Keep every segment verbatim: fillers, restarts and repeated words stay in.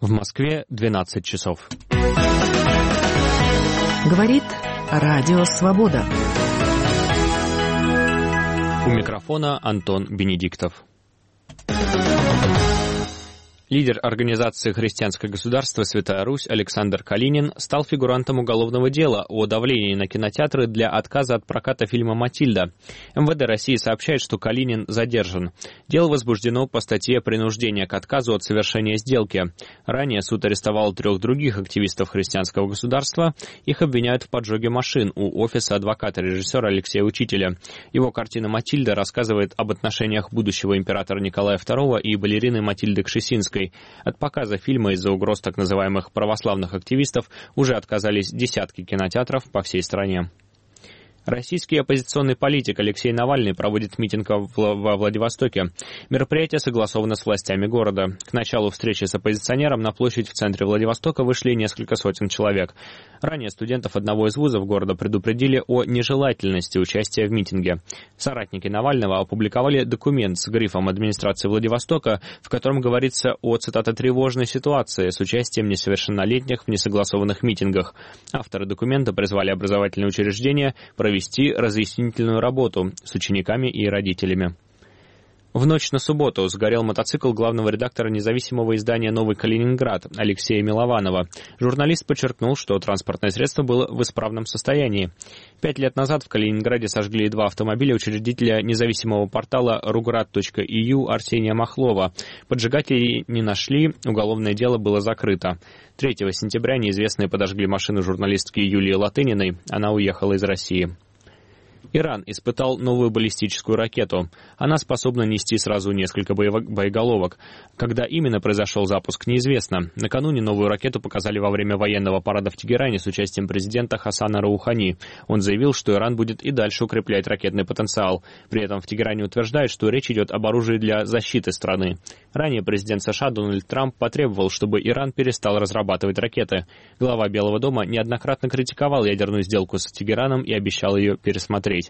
В Москве двенадцать часов. Говорит Радио Свобода. У микрофона Антон Бенедиктов. Лидер организации «Христианское государство. Святая Русь» Александр Калинин стал фигурантом уголовного дела о давлении на кинотеатры для отказа от проката фильма «Матильда». эм вэ дэ России сообщает, что Калинин задержан. Дело возбуждено по статье «Принуждение к отказу от совершения сделки». Ранее суд арестовал трех других активистов «Христианского государства». Их обвиняют в поджоге машин у офиса адвоката режиссера Алексея Учителя. Его картина «Матильда» рассказывает об отношениях будущего императора Николая второго и балерины Матильды Кшесинской. От показа фильма из-за угроз так называемых православных активистов уже отказались десятки кинотеатров по всей стране. Российский оппозиционный политик Алексей Навальный проводит митинг во Владивостоке. Мероприятие согласовано с властями города. К началу встречи с оппозиционером на площадь в центре Владивостока вышли несколько сотен человек. Ранее студентов одного из вузов города предупредили о нежелательности участия в митинге. Соратники Навального опубликовали документ с грифом администрации Владивостока, в котором говорится о, цитата, «тревожной ситуации с участием несовершеннолетних в несогласованных митингах». Авторы документа призвали образовательные учреждения провести вести разъяснительную работу с учениками и родителями. В ночь на субботу сгорел мотоцикл главного редактора независимого издания «Новый Калининград» Алексея Милованова. Журналист подчеркнул, что транспортное средство было в исправном состоянии. Пять лет назад в Калининграде сожгли два автомобиля учредителя независимого портала руград точка и ю Арсения Махлова. Поджигателей не нашли, уголовное дело было закрыто. третьего сентября неизвестные подожгли машину журналистки Юлии Латыниной. Она уехала из России. Иран испытал новую баллистическую ракету. Она способна нести сразу несколько боеголовок. Когда именно произошел запуск, неизвестно. Накануне новую ракету показали во время военного парада в Тегеране с участием президента Хасана Роухани. Он заявил, что Иран будет и дальше укреплять ракетный потенциал. При этом в Тегеране утверждают, что речь идет об оружии для защиты страны. Ранее президент США Дональд Трамп потребовал, чтобы Иран перестал разрабатывать ракеты. Глава Белого дома неоднократно критиковал ядерную сделку с Тегераном и обещал ее пересмотреть.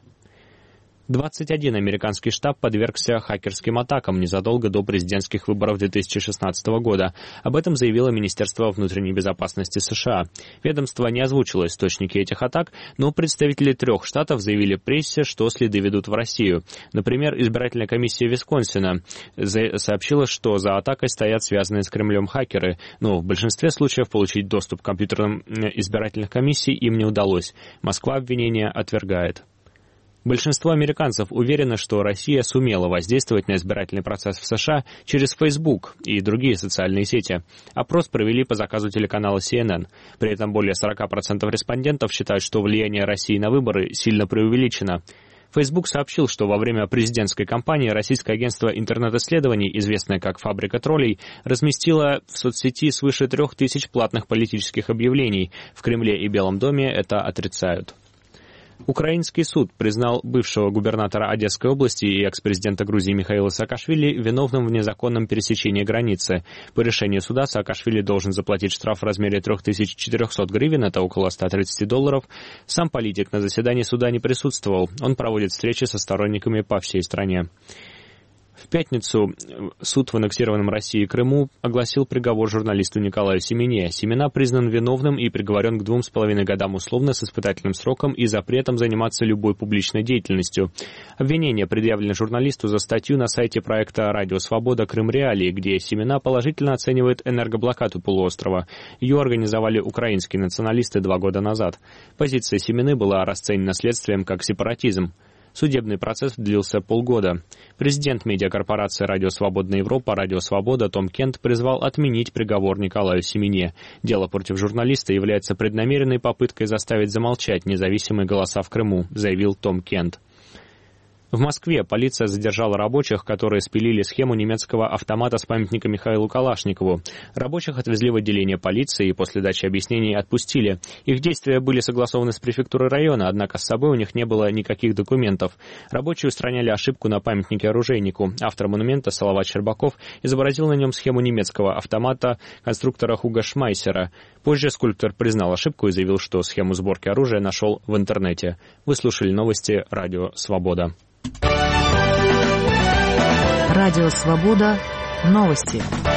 двадцать один американский штаб подвергся хакерским атакам незадолго до президентских выборов две тысячи шестнадцатого года. Об этом заявило Министерство внутренней безопасности США. Ведомство не озвучило источники этих атак, но представители трех штатов заявили прессе, что следы ведут в Россию. Например, избирательная комиссия Висконсина сообщила, что за атакой стоят связанные с Кремлем хакеры, но в большинстве случаев получить доступ к компьютерам избирательных комиссий им не удалось. Москва обвинения отвергает. Большинство американцев уверено, что Россия сумела воздействовать на избирательный процесс в США через Facebook и другие социальные сети. Опрос провели по заказу телеканала си эн эн. При этом более сорок процентов респондентов считают, что влияние России на выборы сильно преувеличено. Facebook сообщил, что во время президентской кампании российское агентство интернет-исследований, известное как «Фабрика троллей», разместило в соцсети свыше трех тысяч платных политических объявлений. В Кремле и Белом доме это отрицают. Украинский суд признал бывшего губернатора Одесской области и экс-президента Грузии Михаила Саакашвили виновным в незаконном пересечении границы. По решению суда Саакашвили должен заплатить штраф в размере три тысячи четыреста гривен, это около ста тридцати долларов. Сам политик на заседании суда не присутствовал. Он проводит встречи со сторонниками по всей стране. В пятницу суд в аннексированном России Крыму огласил приговор журналисту Николаю Семене. Семена признан виновным и приговорен к двум с половиной годам условно с испытательным сроком и запретом заниматься любой публичной деятельностью. Обвинения предъявлены журналисту за статью на сайте проекта «Радио Свобода. Крым Реалии», где Семена положительно оценивает энергоблокаду полуострова. Ее организовали украинские националисты два года назад. Позиция Семены была расценена следствием как сепаратизм. Судебный процесс длился полгода. Президент медиакорпорации «Радио Свободная Европа» «Радио Свобода» Том Кент призвал отменить приговор Николаю Семене. Дело против журналиста является преднамеренной попыткой заставить замолчать независимые голоса в Крыму, заявил Том Кент. В Москве полиция задержала рабочих, которые спилили схему немецкого автомата с памятником Михаилу Калашникову. Рабочих отвезли в отделение полиции и после дачи объяснений отпустили. Их действия были согласованы с префектурой района, однако с собой у них не было никаких документов. Рабочие устраняли ошибку на памятнике оружейнику. Автор монумента Салават Щербаков изобразил на нем схему немецкого автомата конструктора Хуга Шмайсера. Позже скульптор признал ошибку и заявил, что схему сборки оружия нашел в интернете. Вы слушали новости «Радио Свобода». Радио Свобода. Новости.